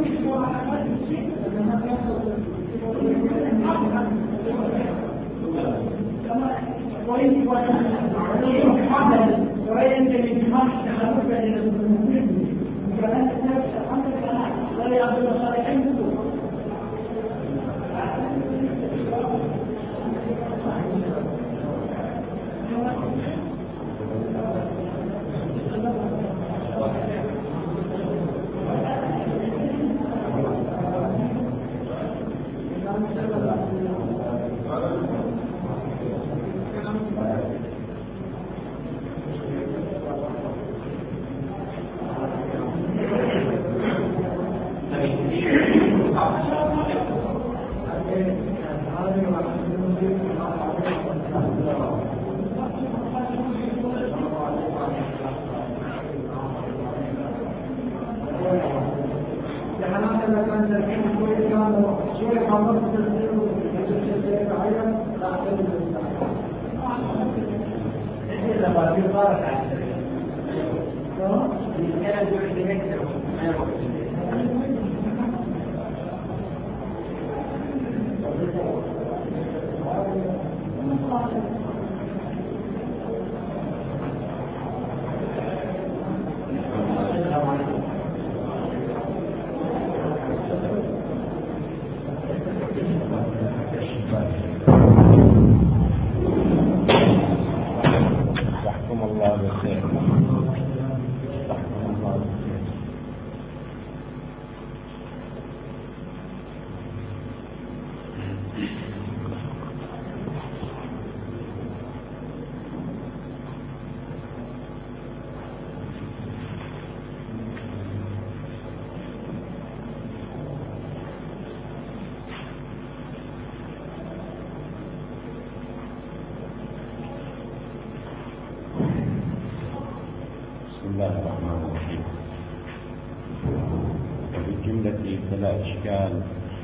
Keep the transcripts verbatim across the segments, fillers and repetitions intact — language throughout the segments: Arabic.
فلا إشكال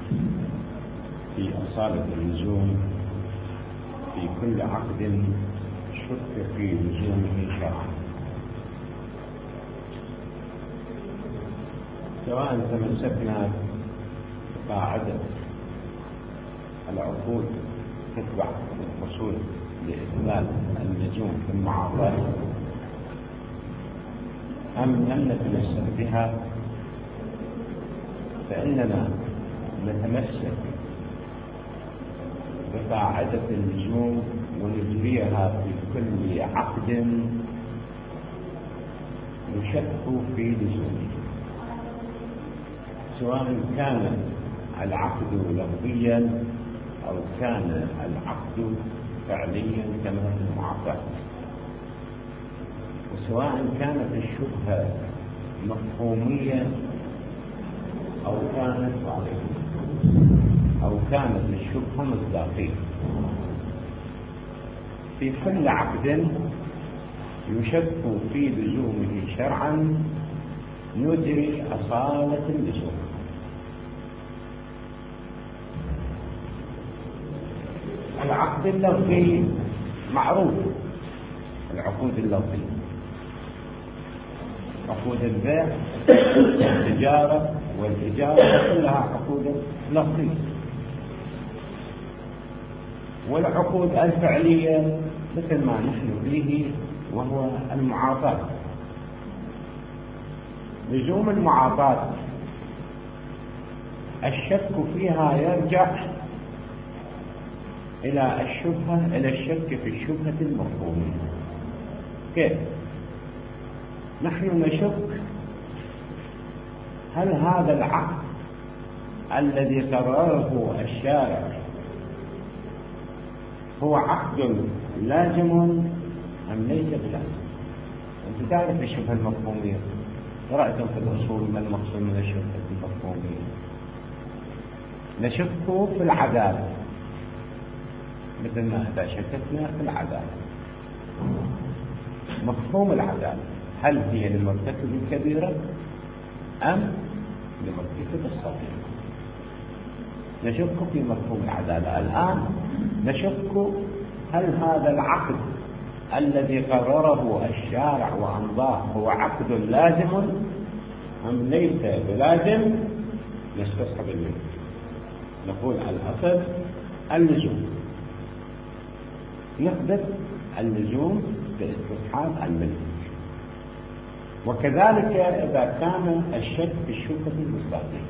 في أصالة اللزوم في كل عقد شك في لزومه شرعا، سواء تمسكنا بقاعدة العقود تتبع الفصول لإثبات اللزوم في المعاطاة أم لم نتمسك بها، فإننا نتمسك بقاعدة اللزوم ونجريها في كل عقد يشك في لزومه، سواء كان العقد لفظيا أو كان العقد فعليا كما في المعاطاة، وسواء كانت الشبهة مفهومية أو كانت أو كانت الشبهة مصداقية. في كل عقد يشك في لزومه شرعا ندري أصالة اللزوم. العقد اللفظي معروف، العقود اللفظية عقود البيع والتجارة والإجارة كلها عقود لفظية، والعقود الفعلية مثل ما نحن فيه وهو المعاطاة. لزوم المعاطاة الشك فيها يرجع إلى الشبهة إلى الشك في الشبهة المفهومية. كيف؟ نحن نشك هل هذا العقد الذي قرره الشارع هو عقد لازم أم ليس بلازم؟ أنت تعرف الشبهة المفهومية، قرأتم في الأصول ما المقصود من الشبهة المفهومية. نشك في العدالة مثل ما إذا شككنا في العدالة. مفهوم العدالة هل هي لمرتكب الكبيرة أم لمرتكب الصغيرة؟ نشك في مفهوم العدالة. الآن نشك هل هذا العقد الذي قرره الشارع وأمضاه هو عقد لازم أم ليس بلازم نستصحب الملك، نقول الأصل اللزوم، نثبت اللزوم باستصحاب الملك. وكذلك إذا كان الشك في الشبهة المصداقية،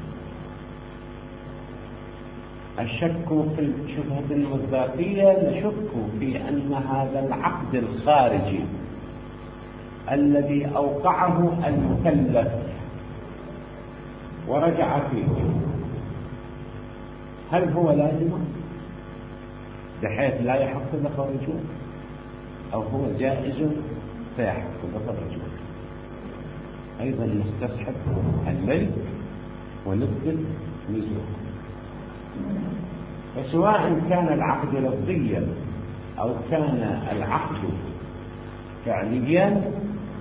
الشك في الشبهة المصداقية نشك في أن هذا العقد الخارجي الذي أوقعه المكلف ورجع فيه هل هو لازم بحيث لا يحق له الرجوع، أو هو جائز فيحق له الرجوع. أيضا نستصحب الملك ونثبت لزومه. وسواء كان العقد لفظيا أو كان العقد فعليا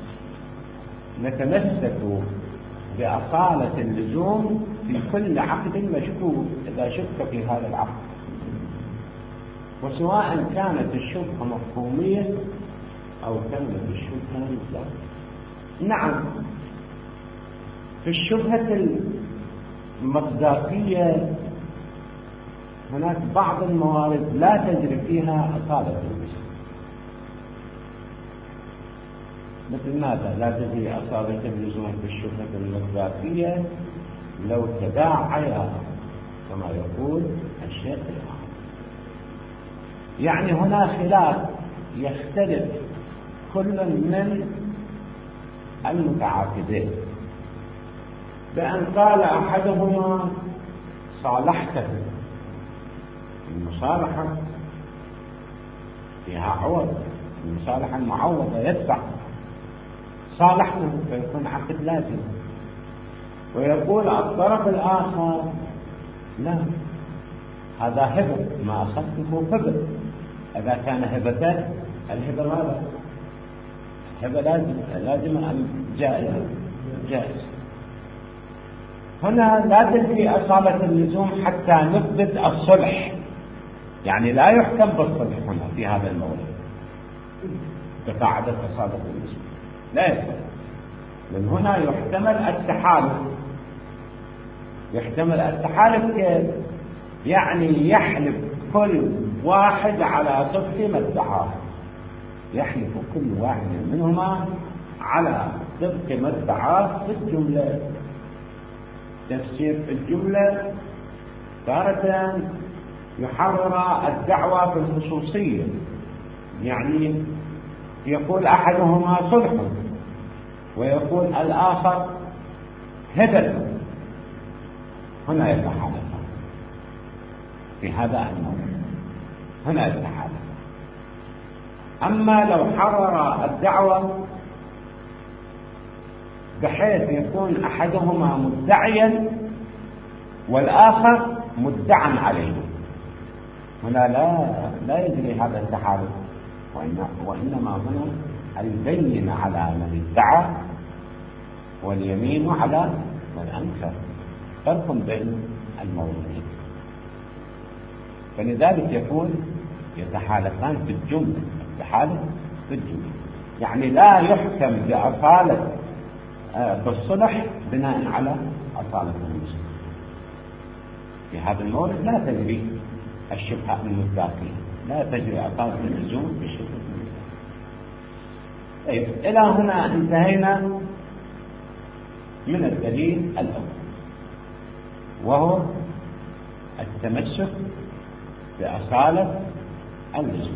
نتمسك بأصالة اللزوم في كل عقد مشكوك إذا شك في هذا العقد، وسواء كانت الشبهة مفهومية أو كانت الشبهة مصداقية. نعم، في الشبهة المصداقية هناك بعض الموارد لا تجري فيها أصالة اللزوم. مثل ماذا لا تجري أصالة اللزوم في الشبهة المصداقية؟ لو تداعيا كما يقول الشيخ الآخر، يعني هنا خلاف يختلف كل من المتعاقدين بأن قال أحدهما صالحته، المصالحة فيها عوض، المصالحة المعوضة يدفع، صالحته فيكون عقد لازم. ويقول الطرف الآخر لا، هذا هبة، ما أخذته هبة. إذا كان هبة الهبة ماذا؟ الهبة لازم لازم أم جائزة؟ جائز. هنا لا تجري أصالة اللزوم حتى نثبت الصلح، يعني لا يحكم بالصلح هنا في هذا الموضوع بقاعدة أصالة اللزوم، لا يحكم. من هنا يحتمل التحالف. يحتمل التحالف كيف؟ يعني يحلف كل واحد على صدق ما ادعاه، يحلف كل واحد منهما على صدق ما ادعاه في الجملة. تفسير في الجملة تارة يحرر الدعوة في الخصوصية، يعني يقول أحدهما صلح ويقول الآخر هبة، هنا يتحالف في هذا الموضوع، هنا يتحالف. أما لو حرر الدعوة بحيث يكون أحدهما مدعيا والآخر مدعا عليه، هنا لا لا يجري هذا التحالف، وإنما هنا البين على من ادعى واليمين على من أنكر، فرق بين الموضوعين. فلذلك يكون يتحالفان في الجملة، التحالف في الجملة، يعني لا يحكم بأصالة بالصلح بناء على أصالة المسلم. في هذا المورد لا تجري الشبهة المصداقية، لا تجري أصالة اللزوم في الشبهة المصداقية. طيب، إلى هنا انتهينا من الدليل الأول، وهو التمسك بأصالة اللزوم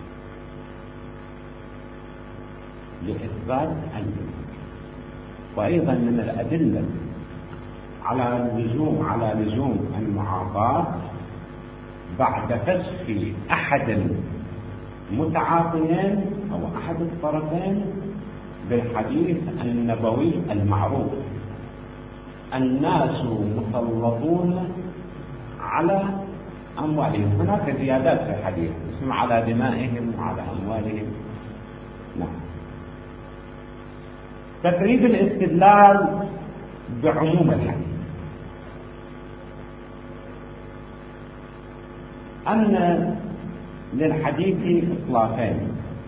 لإثبات اللزوم. وأيضا من الأدلة على اللزوم على لزوم المعاطاة بعد فسخ أحد المتعاطيين أو أحد الطرفين بالحديث النبوي المعروف: الناس مسلطون على أموالهم. هناك زيادات في الحديث، اسم على دمائهم وعلى أموالهم. نعم. تقريب الاستدلال بعموم الحديث أن للحديث إطلاقين: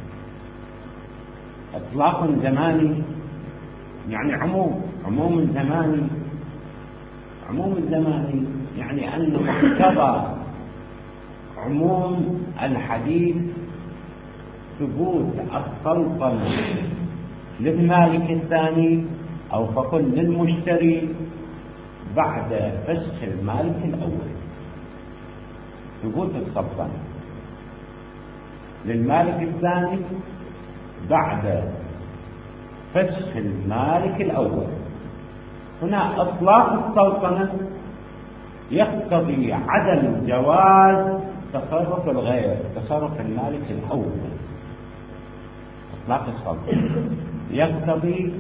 إطلاق زماني يعني عموم عموم زماني عموم الزماني يعني أن مقتضى عموم الحديث ثبوت السلطنة للمالك الثاني أو فقل للمشتري بعد فسخ المالك الأول. ثبوت السلطنة للمالك الثاني بعد فسخ المالك الأول. هنا إطلاق السلطنة يقتضي عدم جواز تصرف الغير، تصرف المالك الأول. إطلاق السلطنة يقتضي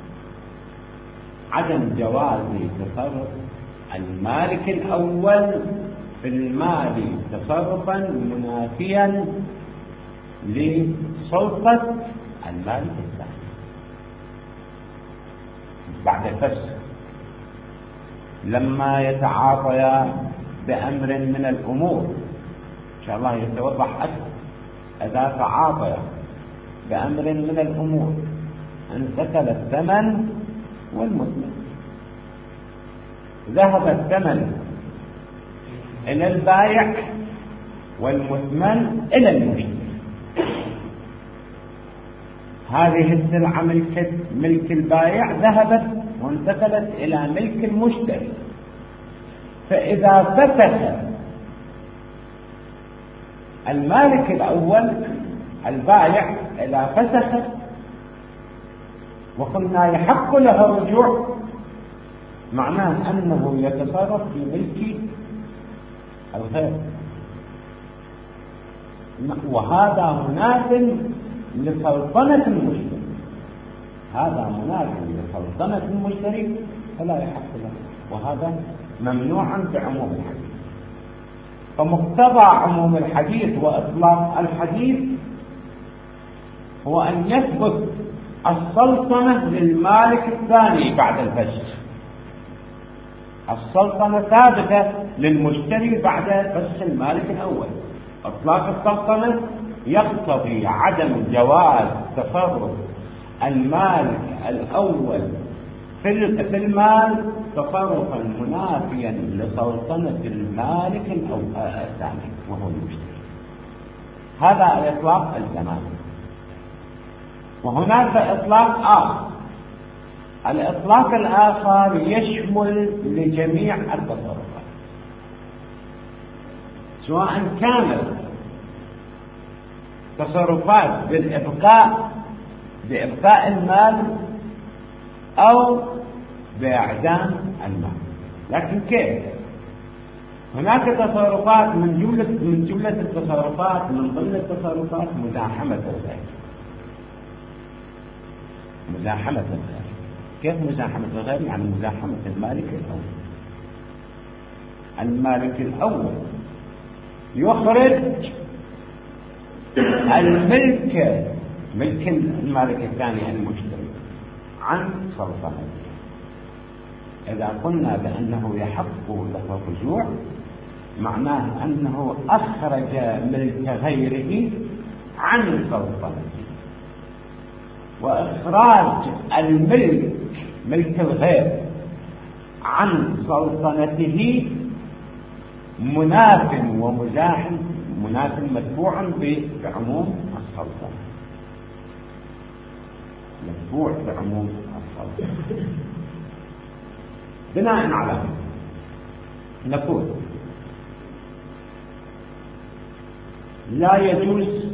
عدم جواز تصرف المالك الأول في المال تصرفا منافيا لسلطة المالك الثاني بعد الفسخ. لما يتعاطيا بأمر من الأمور إن شاء الله يتوضح أكثر، إذا تعاطيا بأمر من الأمور انتقل الثمن والمثمن، ذهب الثمن إلى البائع والمثمن إلى المشتري. هذه السلعة ملك ملك البائع ذهبت وانتقلت إلى ملك المشتري، فإذا فسخ المالك الأول البائع إذا فسخ وقلنا يحق له الرجوع، معناه أنه يتصرف في ملك الغير، وهذا مناف لسلطنة المشتري. هذا مناف لسلطنة المشتري فلا يحق له، وهذا ممنوع بعموم الحديث. فمقتضى عموم الحديث وإطلاق الحديث هو أن يثبت السلطنة للمالك الثاني بعد الفسخ. السلطنة ثابتة للمشتري بعد فسخ المالك الأول. إطلاق السلطنة يقتضي عدم جواز تصرف المالك الأول في المال تصرفا منافيا لسلطنة المالك الثاني وهو المشتري. هذا الإطلاق الزماني. وهناك إطلاق آخر، الإطلاق الآخر يشمل لجميع التصرفات، سواء كانت تصرفات بالإبقاء بإبقاء المال أو بإعدام المال. لكن كيف؟ هناك تصرفات من جملة من جملة التصرفات من ضمن التصرفات مزاحمة الغير. مزاحمة الغير كيف مزاحمة الغير؟ يعني مزاحمة المالك الأول. المالك الأول يخرج الملك ملك المالك الثاني المشتري عن سلطنته. إذا قلنا بأنه يحق له الرجوع معناه أنه أخرج ملك غيره عن سلطنته. وإخراج الملك ملك الغير عن سلطنته مناف ومزاحم، مناف متبوع بعموم السلطنة، متبوع بعموم السلطنة. بناء على نقول لا يجوز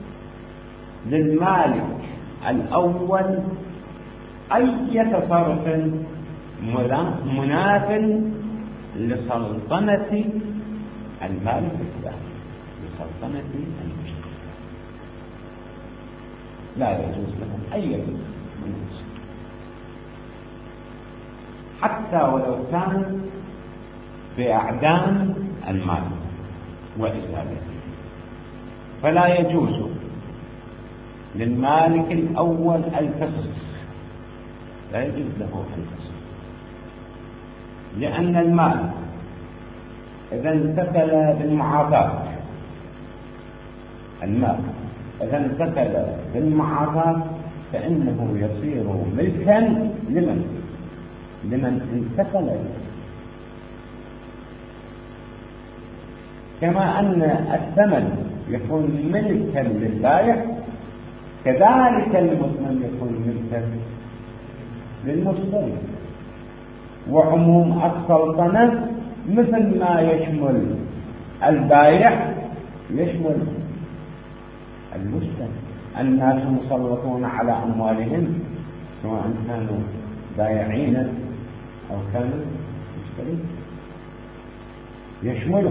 للمالك الأول أي تصرف مناف لسلطنة المالك الثاني، لسلطنة المشتري. لا يجوز لهم أي مناف حتى ولو كان بإعدام المال وإزالته. فلا يجوز للمالك الأول الفسخ، لا يجوز له الفسخ، لأن المال إذا انتقل بالمعاطاة، المال إذا انتقل بالمعاطاة فإنه يصير ملكا لمن؟ لمن انتقل كما أن الثمن يكون ملكا للبائع كذلك المثمن يكون ملكا للمشتري. وعموم السلطنة مثل ما يشمل البائع يشمل المشتري. الناس مسلطون على أموالهم سواء كانوا بائعين أو كانوا مشترين يشمله.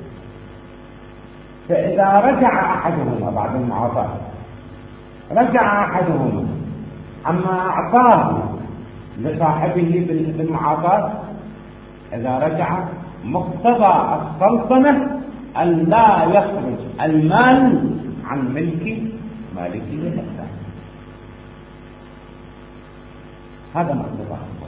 فإذا رجع أحدهما بعد المعاطاة رجع أحدهما عما أعطاه لصاحبه بالمعاطاة، إذا رجع مقتضى السلطنة أن لا يخرج المال عن ملك مالكه نفسه. هذا مقتضى السلطنة،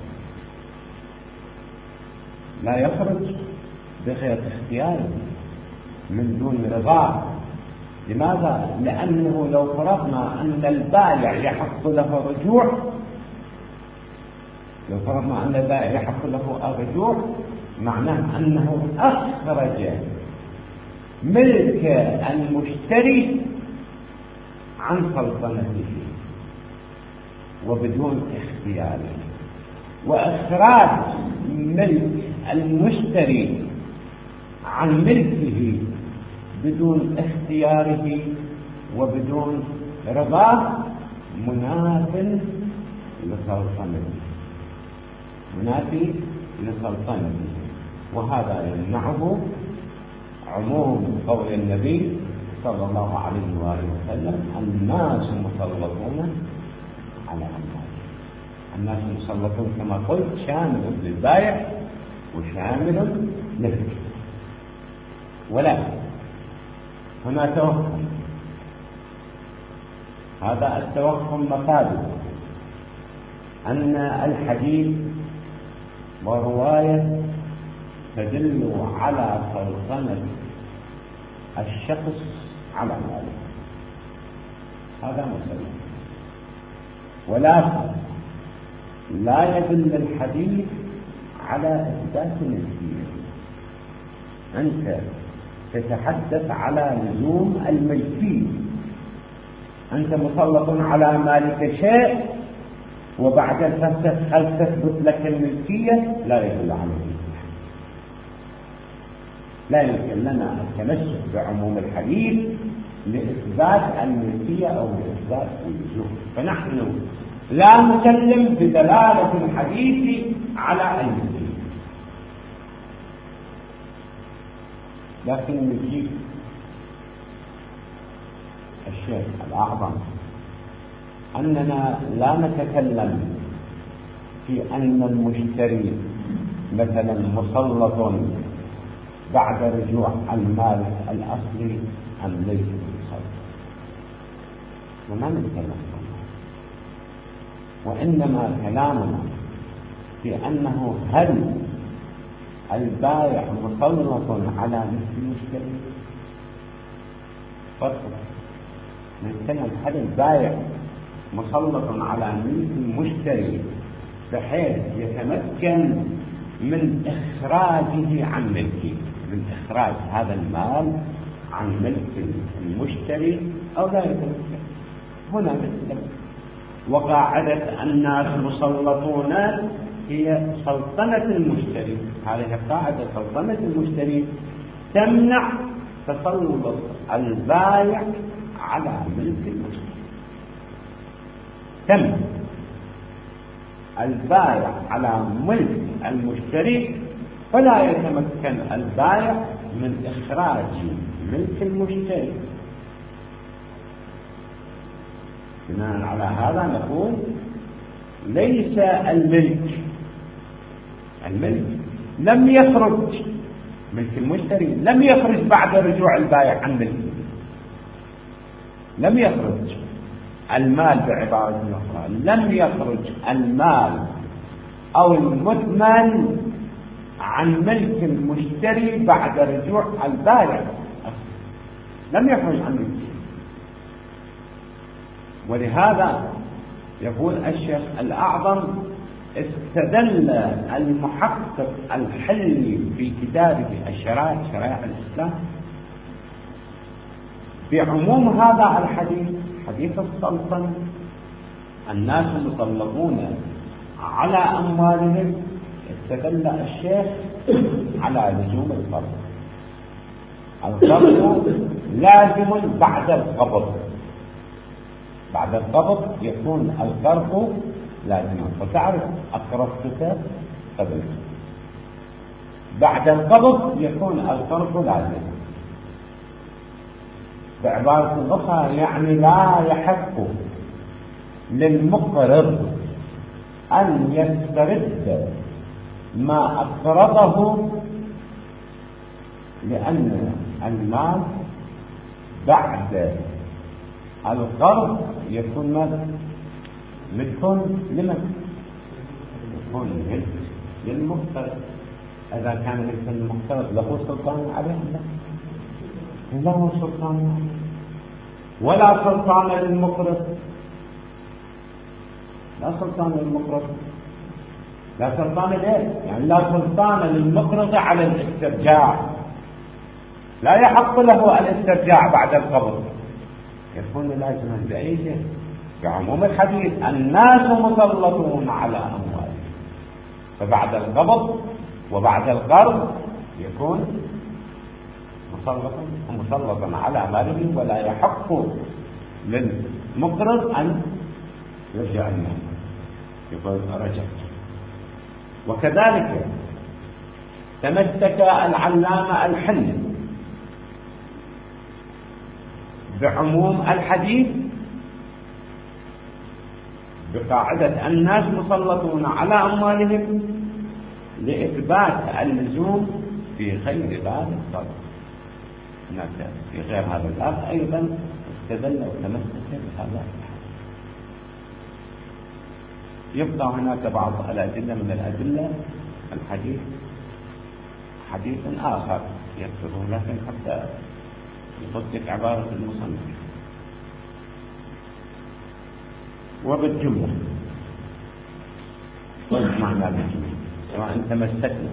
لا يخرج بغير اختياره من دون رضاه. لماذا؟ لأنه لو فرضنا أن البائع يحق له الرجوع لو فرضنا أن البائع يحق له الرجوع معناه أنه أخرج ملك المشتري عن سلطنته وبدون اختياره. وإخراج ملك المشتري عن ملكه بدون اختياره وبدون رضاه مناف لسلطنته منافي لسلطنته. وهذا يمنعه عموم قول النبي صلى الله عليه وآله وسلم: الناس مسلطون على أموالهم. الناس مسلطون كما قلت شامل للبائع وشامل للمشتري. ولكن هنا توهم، هذا التوهم مفاده أن الحديث ورواية تدل على سلطنة الشخص على ماله، هذا مسلم. ولكن لا يدل الحديث على إثبات الملكية. أنت تتحدث على لزوم الملكية، أنت مسلط على مالك شيء وبعد الفلسفة هل تثبت لك الملكية؟ لا يدل على الملكية. لا يمكن لنا التمسك بعموم الحديث لإثبات الملكية أو لإثبات اللزوم. فنحن لا نسلم بدلالة الحديث على الملكية، لكن نجيب الشيخ الأعظم أننا لا نتكلم في أن المشتري مثلا مسلط بعد رجوع المالك الأصلي أم ليس مسلط، وما نتكلم عنه. وإنما كلامنا في أنه هل البائع مسلط على مثل المشتري؟ فرق. نتكلم هل البائع مسلط على ملك المشتري بحيث يتمكن من إخراجه عن ملكه، من إخراج هذا المال عن ملك المشتري أو لا يتمكن. هنا نتكلم. وقاعدة الناس مسلطون هي سلطنة المشتري، هذه قاعدة سلطنة المشتري تمنع تسلط البائع على ملك المشتري. تمنع البائع على ملك المشتري فلا يتمكن البائع من إخراج ملك المشتري. بناء على هذا نقول ليس الملك الملك لم يخرج ملك المشتري لم يخرج بعد رجوع البائع عن ملكه، لم يخرج المال بعبارة أخرى، لم يخرج المال أو المثمن عن ملك المشتري بعد رجوع البائع، لم يخرج عن ملكه. ولهذا يقول الشيخ الأعظم: استدل المحقق الحلي في كتابه الشرائع شرائع الإسلام بعموم هذا الحديث، حديث السلطنة، الناس مطلقون على أموالهم، استدل الشيخ على لزوم الفرض. الفرض لازم بعد القبض، بعد القبض يكون الفرض لازما. فتعرف أقرضتك قبل، بعد القبض يكون الفرض لازما. بعبارة أخرى يعني لا يحق للمقرض أن يسترد ما أقرضه، لأن المال بعد القرض يكون ماذا؟ ملك لمن؟ يكون ملك للمقترض. إذا كان ملك للمقترض له سلطان عليه؟ لا، له سلطان ولا سلطان للمقرض، لا سلطان للمقرض، لا سلطان ليه؟ يعني لا سلطان للمقرض على الاسترجاع، لا يحق له الاسترجاع بعد القبض. يكون لازما بأي شيء؟ بعموم الحديث الناس مسلطون على أموالهم، فبعد القبض وبعد القرض يكون مسلطا مسلطا على ماله، ولا يحق للمقرض أن يرجع المال، يقول رجعت. وكذلك تمسك العلامة الحلي بعموم الحديث بقاعدة الناس مسلطون على أموالهم لإثبات اللزوم في غير باب الصرف. في غير هذا الباب أيضا استدل وتمسك بهذا الحديث. يبقى هناك بعض الأدلة من الأدلة الحديث حديث آخر يذكره، لكن حتى يصدق عبارة المصنف. وبالجملة وش معنى بالجملة؟ سواء تمسكنا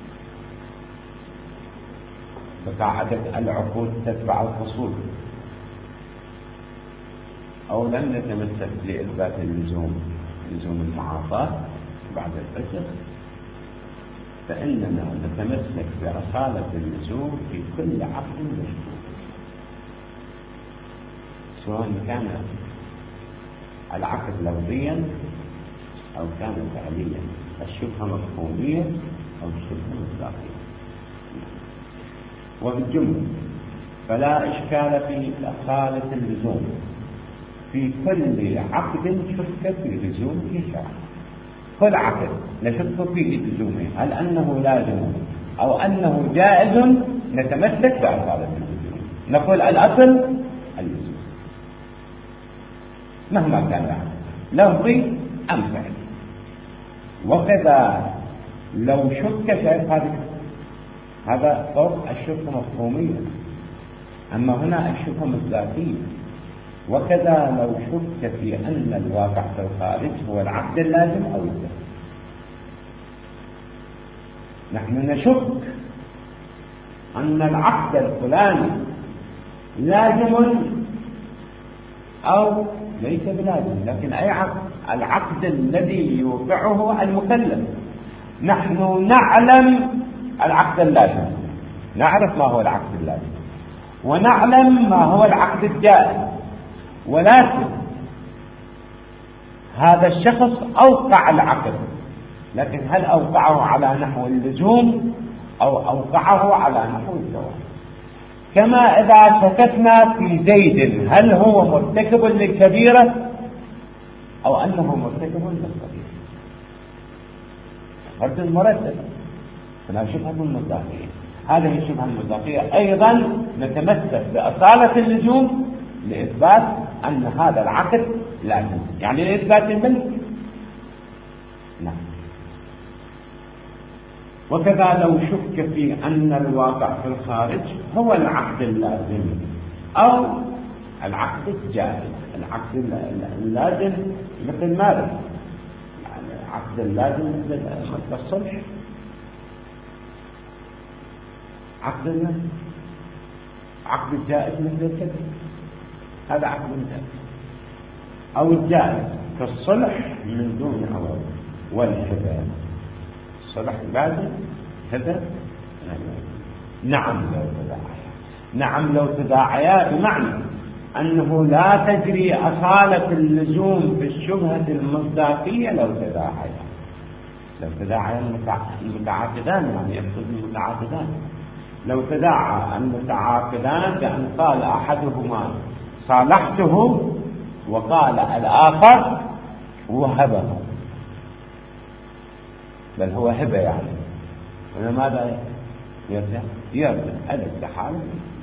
بقاعدة العقود تتبع الفصول أو لم نتمسك لإثبات اللزوم، لزوم المعاطاة بعد الفسخ، فإننا نتمسك بأصالة اللزوم في كل عقد مشروط، سواء كان العقد لفظيا أو كان فعليا، الشبهة مفهومية أو الشبهة مصداقية. وبالجملة فلا إشكال في أصالة اللزوم في كل عقد شك في لزومه شرعا. كل عقد نشك في لزومه، هل أنه لازم أو أنه جائز، نتمسك بأصالة اللزوم، نقول الأصل اللزوم مهما كان العقد لفظي أم فعلي. وكذا لو شك شيء، هذا هذا فوق الشبهة مفهومية، أما هنا الشبهة مصداقية. وكذا لو شك في أن الواقع في الخارج هو العقد اللازم أو الزائد، نحن نشك أن العقد الفلاني لازم أو ليس بلازم، لكن أي عقد؟ العقد الذي يوقعه المكلف. نحن نعلم العقد اللازم، نعرف ما هو العقد اللازم ونعلم ما هو العقد الجائز، ولكن هذا الشخص أوقع العقد، لكن هل أوقعه على نحو اللزوم أو أوقعه على نحو الجواز؟ كما إذا شككنا في زيد هل هو مرتكب للكبيرة أو أنه مرتكب للصغيرة، فرد المرتب فلا شبهة المصداقية. هذه الشبهة المصداقية أيضا نتمسك بأصالة اللزوم لإثبات أن هذا العقد لازم، يعني لإثبات الملك. نعم. وكذا لو شك في أن الواقع في الخارج هو العقد اللازم أو العقد الجائز. العقد اللازم مثل ماذا؟ العقد اللازم مثل الصلح، عقد عقد الجائز مثل الكذب، هذا عقد جائز. أو الجائز كالصلح من دون عوض والهبة. الصلح لازم، هبة نعم لو تداعيا. نعم لو تداعيا بمعنى أنه لا تجري أصالة اللزوم في الشبهة المصداقية لو تداعيا. لو تداعيا المتعاقدان، يعني يقصد المتعاقدان، لو تداعى المتعاقدان بأن قال أحدهما صالحته وقال الآخر وهبه، بل هو هبة يعني، هنا ماذا يرجع؟ يرجع هذا التحالف.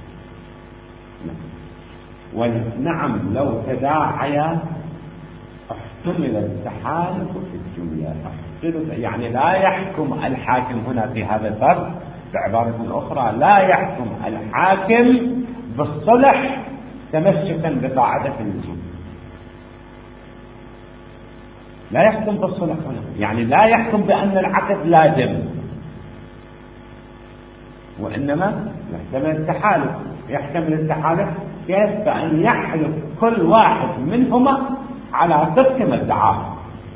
ونعم لو تداعيا احتمل التحالف في الجملة، يعني لا يحكم الحاكم هنا في هذا الفرق. بعبارة أخرى لا يحكم الحاكم بالصلح تمسكا بقاعدة اللزوم، لا يحكم بالصلح هنا، يعني لا يحكم بأن العقد لازم، وإنما يحتمل التحالف. يحتمل التحالف كيف؟ بأن يحلف كل واحد منهما على صدق ما ادعاه،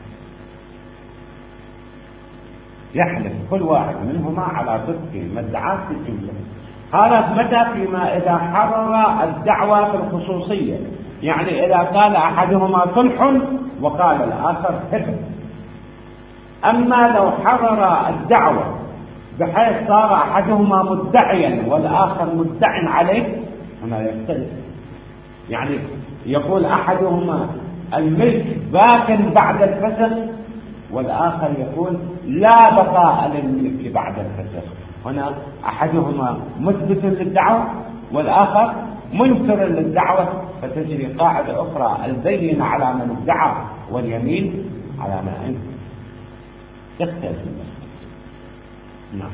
يحلف كل واحد منهما على صدق ما ادعاه في الجملة. هذا متى؟ فيما إذا حرر الدعوة في الخصوصية، يعني إذا قال أحدهما صلح وقال الآخر هبة. أما لو حرر الدعوة بحيث صار أحدهما مدعيا والآخر مدع عليه، هنا يختلف. يعني يقول أحدهما الملك باق بعد الفسخ، والآخر يقول لا بقاء للملك بعد الفسخ. هنا أحدهما مثبت للدعوة والآخر منكر للدعوة، فتجري قاعدة أخرى: البين على من ادعى واليمين على من أنكر. تختلف. نعم.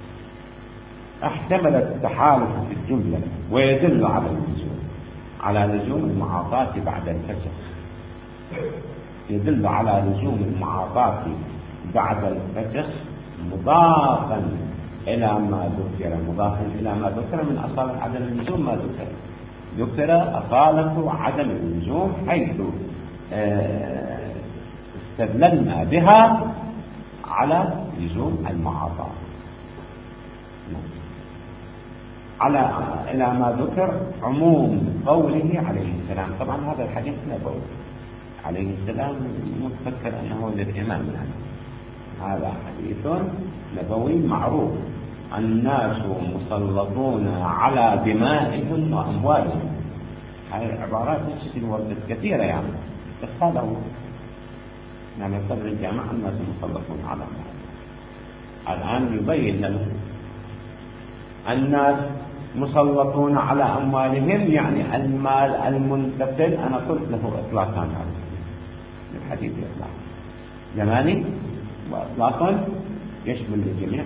احتمل التحالف في الجملة ويدل على اللزوم، على لزوم المعاطاة بعد الفسخ، يدل على لزوم المعاطاة بعد الفسخ مضافا إلى ما ذكر، مضافا إلى ما ذكر من أصالة عدم اللزوم. ما ذكر ذكر أصالة عدم اللزوم حيث استدللنا بها على لزوم المعاطاة، على إلى ما ذكر عموم قوله عليه السلام. طبعا هذا الحديث نبوي عليه السلام، متفكر أنه للإمام، يعني هذا حديث نبوي معروف. الناس مسلطون على دمائهم وأموالهم. هذه العبارات وردت كثيرة، يعني اختلوا يعني صدر الجامعة الناس مسلطون على أموالهم. الآن يبين لنا الناس مسلطون على أموالهم، يعني المال المنتقل. أنا قلت له إطلاقا هذا الحديث إطلاق زماني وإطلاقا يشمل الجميع.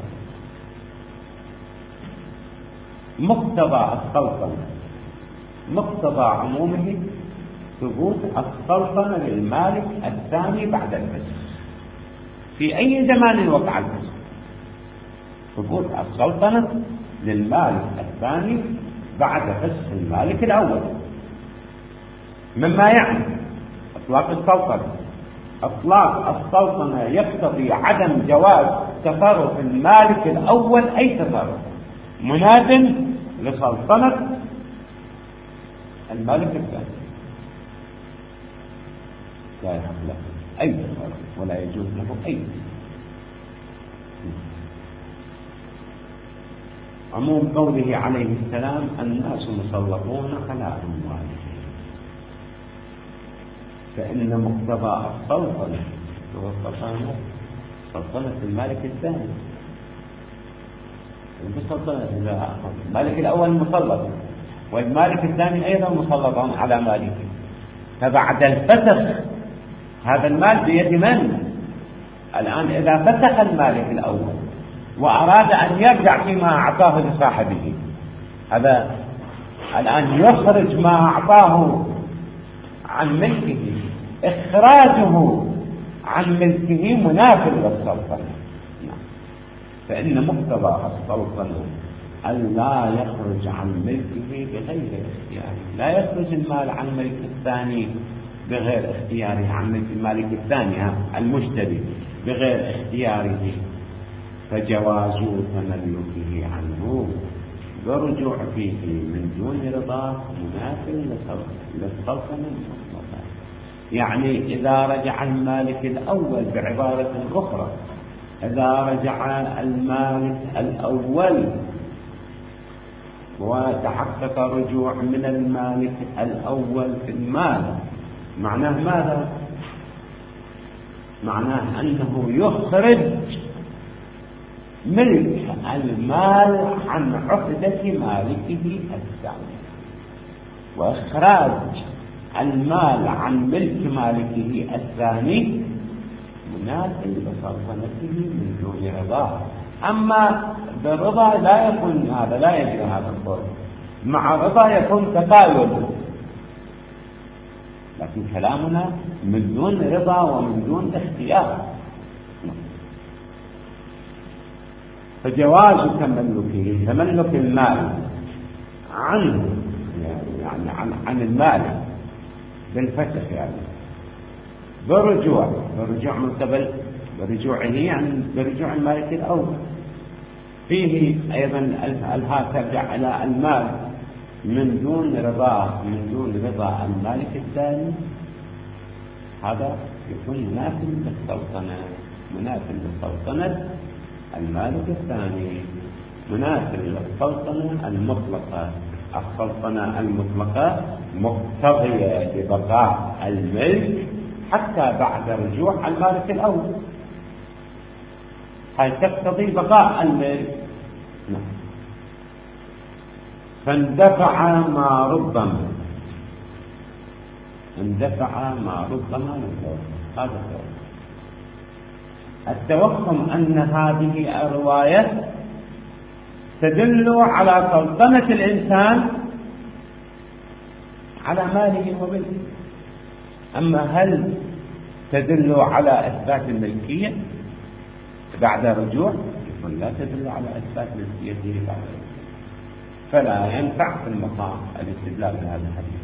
مقتضى السلطنة، مقتضى عمومه ثبوت السلطنة للمالك الثاني بعد الفسخ في أي زمان وقع الفسخ. ثبوت السلطنة للمالك الثاني بعد فسخ المالك الأول، مما يعني إطلاق السلطنة. إطلاق السلطنة يقتضي عدم جواز تصرف المالك الأول أي تصرف مناد لسلطنة المالك الثاني، لا يحق له أي تصرف ولا يجوز له أي تصرف. عموم قوله عليه السلام: الناس مسلطون على أموالهم، فإن مقتضى السلطنة هو السلطنة، سلطنة المالك الثاني. المالك الأول مسلط والمالك الثاني أيضا مسلط على مالك، فبعد الفسخ هذا المال بيد من؟ الآن إذا فسخ المالك الأول وأراد أن يرجع فيما أعطاه لصاحبه، هذا الآن يخرج ما أعطاه عن ملكه. إخراجه عن ملكه منافل للسلطنة، فإن مقتضى السلطنة أن لا يخرج عن ملكه بغير اختياره، لا يخرج المال عن ملك الثاني بغير اختياره، عن ملك المالك الثاني المشتري بغير اختياره، فجواز تملكه عنه والرجوع فيه من دون رضاه منافٍ للسلطنة المطلقة. يعني إذا رجع المالك الأول، بعبارة أخرى إذا رجع المالك الأول وتحقق رجوع من المالك الأول في المال، معناه ماذا؟ معناه أنه يخرج ملك المال عن عقدة مالكه الثاني، وإخراج المال عن ملك مالكه الثاني منافٍ لسلطنته من دون رضاه. أما بالرضا لا يكون هذا، لا يجري هذا الضرب، مع رضا يكون تقايد، لكن كلامنا من دون رضا ومن دون اختيار. فجواز تملكه، تملك المال عنه يعني عن, عن المال بالفتح، يعني برجوع برجوع من قبل برجوعه يعني برجوع المالك الأول. فيه أيضا الها ترجع إلى المال من دون رضاه، من دون رضا المالك الثاني، هذا يكون منافٍ للسلطنة، منافٍ للسلطنة المالك الثاني، منافٍ للسلطنة المطلقة. السلطنة المطلقة مقتضية ببقاء الملك حتى بعد رجوع المالك الأول، هي تقتضي بقاء الملك. فاندفع ما ربما اندفع ما ربما هذا التوهم. التوهم أن هذه الرواية تدل على سلطنة الإنسان على ماله وملكه، أما هل تدل على إثبات الملكية بعد رجوع؟ يقول لا تدل على إثبات ملكيته بعد رجوع، فلا ينفع في المقام الاستدلال بهذا الحديث.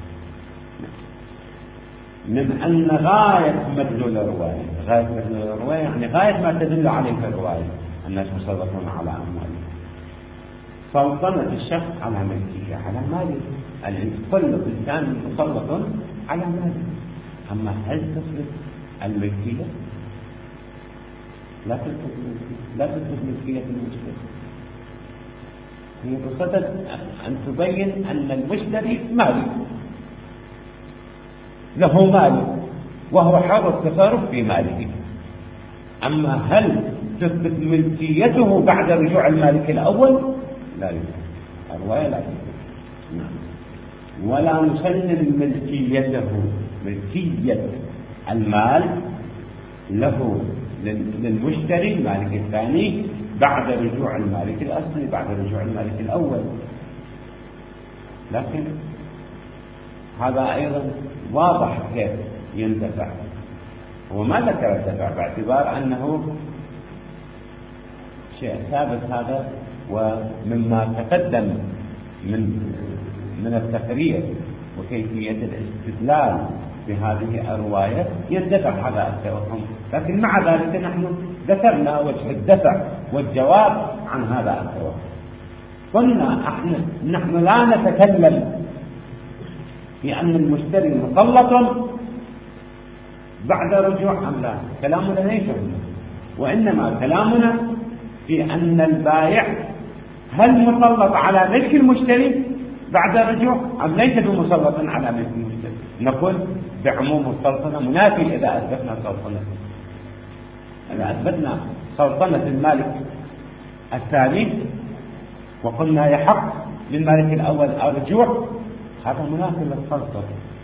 من أن غاية مدلول الرواية، غاية مدلول الرواية يعني غاية ما تدل عليه في الرواية الناس مسلطون على أموالهم، سلطنة الشخص على ملكه على ماله، كل إنسان مسلط على ماله. أما هل تثبت الملكية؟ لا تثبت ملكية، لا تثبت ملكية المشتري. هي بصدد أن تبين أن المشتري مالك، له مال وهو حر التصرف في ماله. أما هل تثبت ملكيته بعد رجوع المالك الأول؟ لا يمكن، الرواية لا يمكن. ولا نسلم ملكيته، ملكية المال له للمشتري المالك الثاني بعد رجوع المالك الأصلي، بعد رجوع المالك الأول. لكن هذا أيضا واضح كيف يندفع، هو ما ذكر الدفع باعتبار أنه شيء ثابت هذا، ومما تقدم من من التقرير وكيفية الاستدلال بهذه الرواية يندفع هذا التوهم. لكن مع ذلك نحن ذكرنا وجه الدفع والجواب عن هذا التوهم. قلنا نحن لا نتكلم في أن المشتري مسلط بعد رجوع أم لا، كلامنا ليس هنا، وإنما كلامنا في أن البائع هل مسلط على ملك المشتري بعد رجوع أم ليس بمسلط على ملك المشتري. نقول بعموم السلطنة منافي إذا أثبتنا سلطنة، إذا أثبتنا سلطنة المالك الثاني وقلنا يحق للمالك الأول الرجوع، هذا منافي للسلطنة،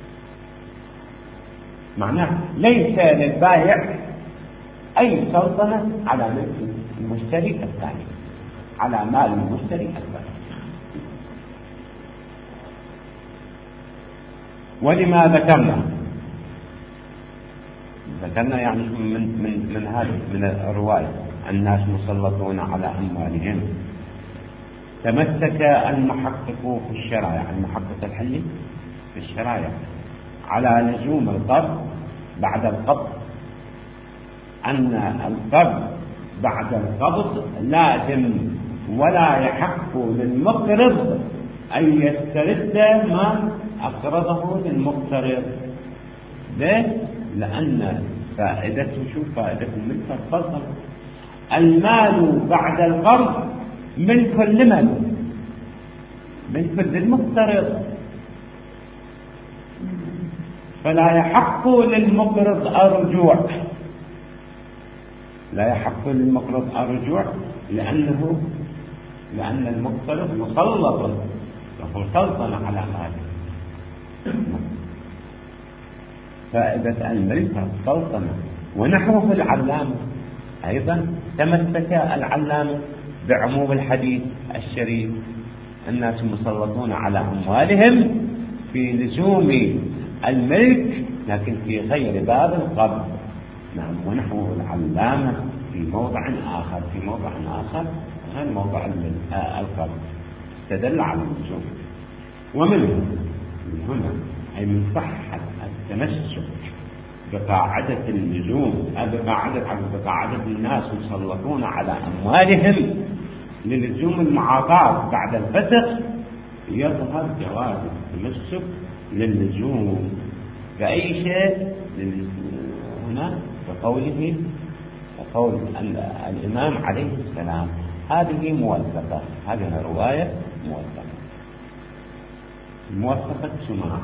معناه ليس للبائع أي سلطنة على ملك المشتري الثاني، على مال المشتري الثاني. ولما ذكرنا ذكرنا يعني من من من هذه من الرواية الناس مسلطون على أموالهم، تمسك المحقق في الشرائع، المحقق الحلي في الشرائع، على لزوم القبض بعد القبض، أن القبض بعد القبض لازم ولا يحق للمقرض أن يسترد ما أقرضه للمقترض. ليه؟ لأن فائدته، شوف فائدة الملك الفضل، المال بعد القرض ملك لمن؟ ملك للمقترض، فلا يحق للمقرض الرجوع، لا يحق للمقرض الرجوع لأنه لأن المقترض مسلط له سلطنة على ماله. فائدة الملك السلطنة. ونحوه في العلامة أيضا تمسك العلامة بعموم الحديث الشريف: الناس مسلطون على أموالهم في لزوم الملك لكن في غير باب القبض. نعم. ونحوه العلامة في موضع آخر في موضع آخر غير موضع القبض استدل على اللزوم. ومنه من هنا أي من صحة التمسك بقاعدة اللزوم، بقاعدة بقاعدة الناس مسلطون على أموالهم للزوم المعاطاة بعد الفسخ، يظهر جواز التمسك للزوم بأي شيء هنا بقوله قول الإمام عليه السلام. هذه موثقة، هذه رواية موثقة، موثقة سماع،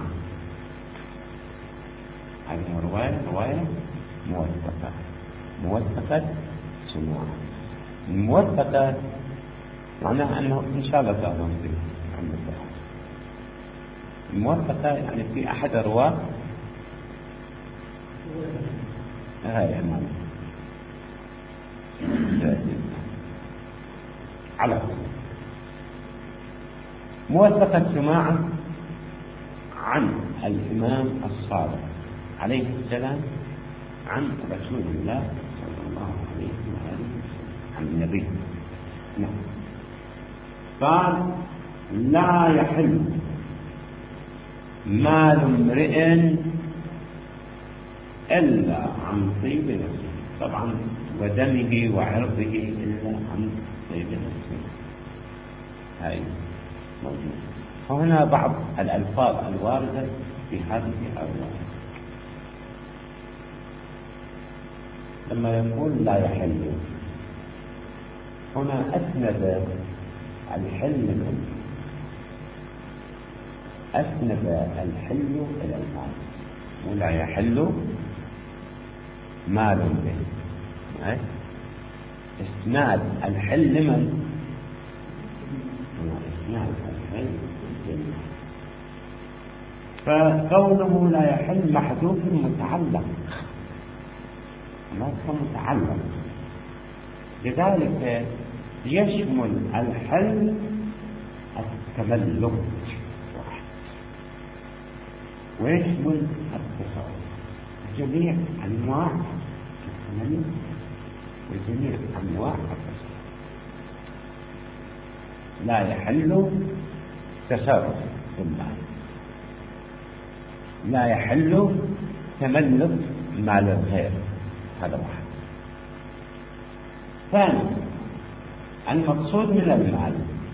هذه رواية رواية موثقة، موثقة سماع. موثقة معناها أنه إن شاء الله تعلم فيه. موثقة يعني في أحد الرواة هاي يعني على موثقة سماعة عن الإمام الصادق عليه السلام عن رسول الله صلى الله عليه وآله عن النبي. نعم. قال: لا يحل مال امرئ إلا عن طيب نفسه، طبعا ودمه وعرضه إلا عن طيب نفسه. هاي موجود. وهنا بعض الألفاظ الواردة في هذه الرواية لما يقول لا يحل، هنا أسند الحل منه، أسند الحل إلى المال، ولا يحل مال به. اسناد الحل من اسناد الحل بالجنة. فقوله لا يحل محذوف متعلق، ما هو متعلق، لذلك يشمل الحل التملك ويشمل التصرف، جميع أنواع التملك وجميع أنواع التصرف. لا يحل تصرف بالمال، لا يحل تملك مال الغير، هذا واحد. ثاني، المقصود من المال،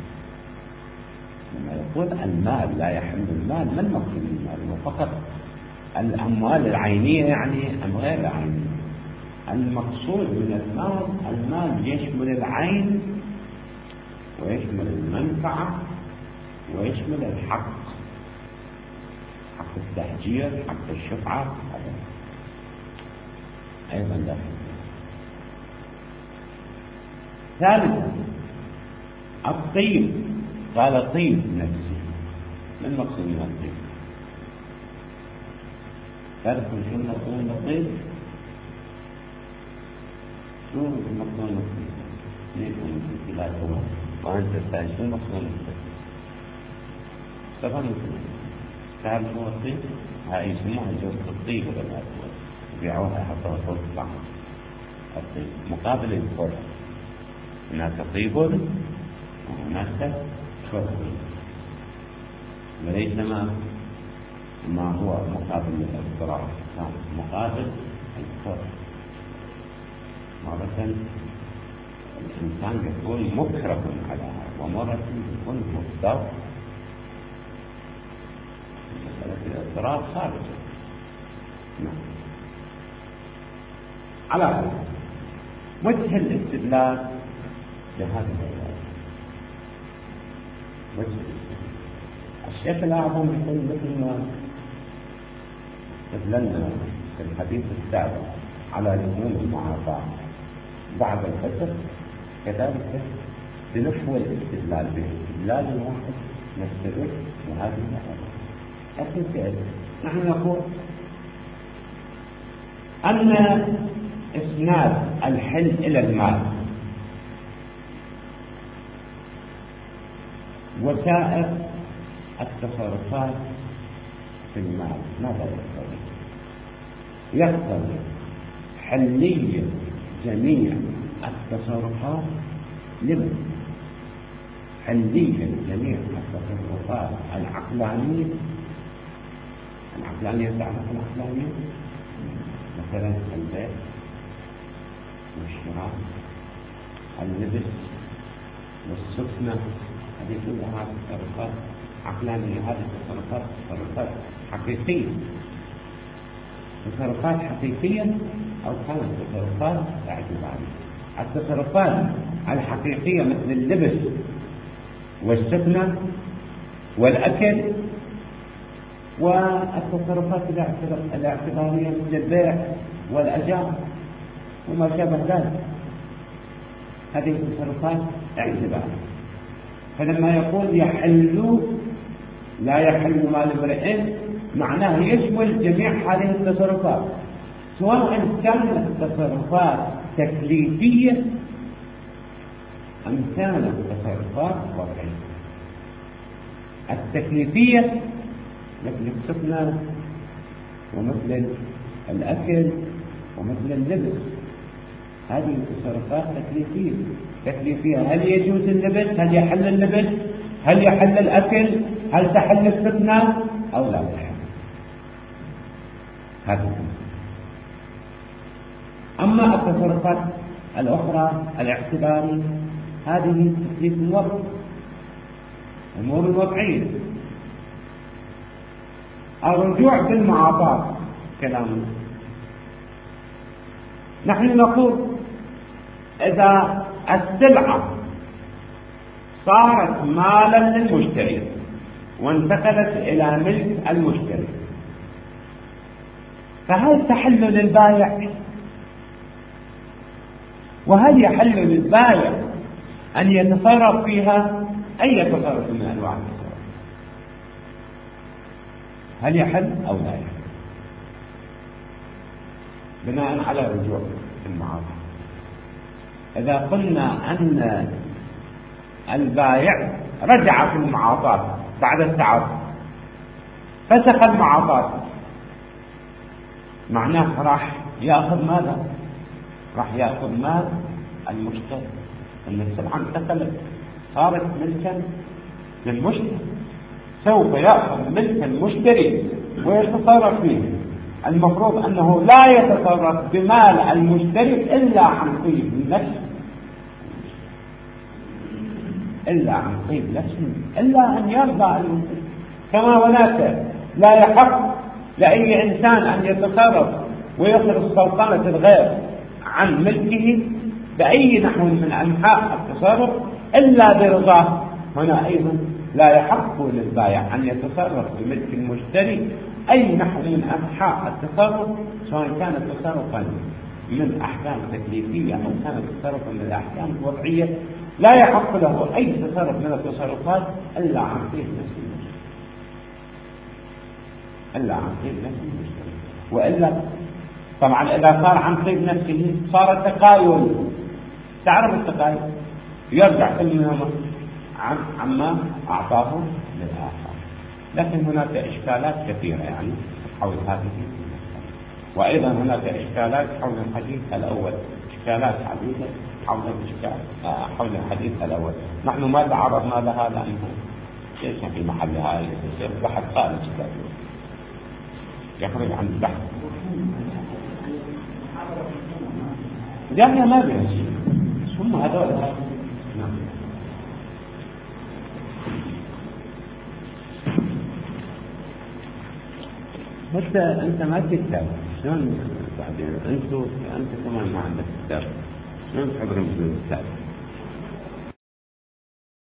لما يقول المال لا يحل المال، ما المقصود من المال؟ هو فقط الأموال العينية يعني أم غير العينية؟ المقصود من المال، المال يشمل العين ويشمل المنفعة ويشمل الحق، حق التهجير، حق الشفعة، هذا أيضا داخل. ثالثا، الطيب، قال طيب نفسي، ما المقصود من الطيب؟ تعرفون شو المقصود من الطيب؟ شو المقصود من الطيب؟ ليكم في خلافه وأنت تسأل شو المقصود من الطيب؟ تفهموا تعرفوا شو الطيب؟ هاي يسموها جوزة الطيب ولا يبيعوها يحطوها فوق الطعام. الطيب مقابل الفرع، هناك طيب مادة شرطية، وليس ما ما هو مقابل للاضطراب، مقابل الفرق. مرة الإنسان يكون مكره على هذا، ومرة يكون مضطر. مسألة الاضطراب ثابتة. نعم. على هذا وجه الاستدلال لهذا العلاج، وجه الاستدلال الشيخ الأعظم يقول مثل ما استدللنا في الحديث السابق على لزوم المعاطاة بعد الفتح، كذلك بنحو الاستدلال باستدلال واحد نستدل لهذه الآية. لكن كيف؟ نحن نقول أن إسناد الحل إلى المال وسائر التصرفات في المال ماذا يقتضي؟ يقتضي حلية جميع التصرفات لمن؟ حلية جميع التصرفات العقلانية. العقلانية تعرف العقلانية؟ مثلا البيع والشراء، اللبس والسكنة، هذه كلها تصرفات عقلانية. هذه تصرفات تصرفات حقيقية، تصرفات حقيقية أو كانت تصرفات اعتبارية. التصرفات الحقيقية مثل اللبس والسكنة والأكل، والتصرفات الاعتبارية مثل البيع والأجار وما شابه ذلك، هذه تصرفات اعتبارية. فلما يقول يحل لا يحل مال امرئ، معناه يشمل جميع هذه التصرفات، سواء كانت تصرفات تكليفية أم كانت تصرفات وضعية. التكليفية مثل السكنة ومثل الأكل ومثل اللبس، هذه تصرفات تكليفية. تكليفية، هل يجوز اللبس؟ هل يحل اللبس؟ هل يحل الأكل؟ هل تحل السكنة أو لا تحل؟ هذا. أما التصرفات الأخرى الاعتبارية هذه تكليف الوضع، أمور وضعية. الرجوع بالمعاطاة كلامنا، نحن نقول إذا السلعة صارت مالا للمشتري وانتقلت إلى ملك المشتري، فهل تحل للبائع؟ وهل يحل للبائع أن يتصرف فيها أي تصرف من أنواع التصرف؟ هل يحل أو لا يحل؟ بناء على رجوع المعاطاة، إذا قلنا أن البائع رجع في المعاطاة بعد التعاطي، فسخ المعاطاة، معناه راح يأخذ ماذا؟ راح يأخذ مال المشتري، أن السلعة انتقلت صارت ملكا للمشتري، سوف يأخذ ملك المشتري ويتصرف فيه. المفروض أنه لا يتصرف بمال المشتري إلا عن طيب النفس، إلا عن طيب نفس، إلا أن يرضى المشتري. كما هناك لا يحق لأي إنسان أن يتصرف ويخرج سلطنة الغير عن ملكه بأي نحو من أنحاء التصرف إلا برضاه، هنا أيضا لا يحق للبائع أن يتصرف بملك المشتري أي نحو من أنحاء التصرف، سواء كان تصرفا من أحكام تكليفية أو كان تصرفا من الأحكام الوضعية، لا يحق له أي تصرف من التصرفات إلا عن طيب نفس المشتري، إلا عن طيب نفس المشتري. وإلا طبعا إذا صار عن طيب نفسه صار التقايل. تعرف التقايل؟ يرجع كل منهم عن عما أعطاه للآخر. لكن هناك إشكالات كثيرة يعني حول هذه المسألة، وأيضا هناك إشكالات حول الحديث الأول إشكالات عديدة حول الإشكال حول الحديث الأول. نحن ما تعرضنا لها لأنه ليس في محلها، يصير بحث خارج كتابه يخرج عن البحث. جامعة ما بها شيء هم هذول. نعم. بس أنت ما تكتب شلون بعدين؟ أنتوا أنت كمان ما عندك كتاب، شلون تحضرون بالكتاب؟